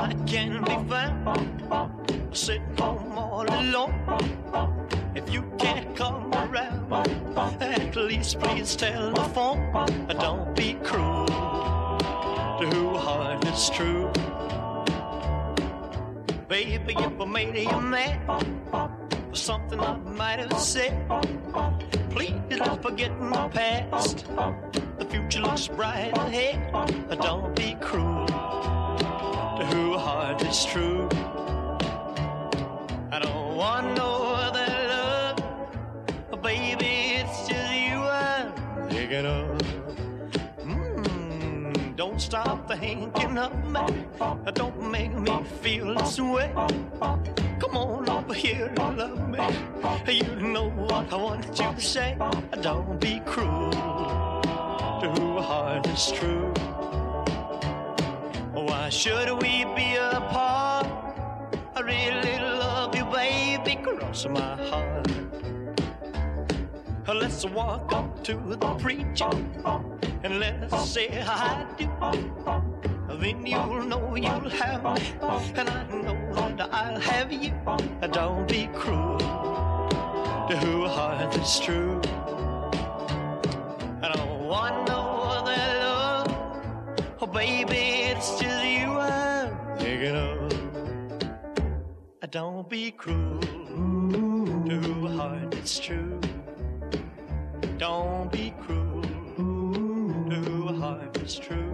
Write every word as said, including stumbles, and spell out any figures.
I can be found sitting home all alone. If you can't come around, at least please telephone. Don't be cruel to who heart is true. Baby, if I made you mad for something I might have said, please don't forget my past. The future looks bright ahead. Don't be cruel to who heart is true. I don't want no other love, baby, it's just you I'm thinking of. Mm, don't stop thinking of me. Don't make me feel this way. Come on over here and love me. You know what I want you to say. Don't be cruel to who heart is true. Why should we be apart? I really love you, baby, cross my heart. Let's walk up to the preacher and let's say I do. Then you'll know you'll have me, and I know that I'll have you. Don't be cruel to who heart is true. I don't want no other love, oh baby, it's just you I'm thinking of. Don't be cruel to who heart is true. Don't be cruel to who heart is true.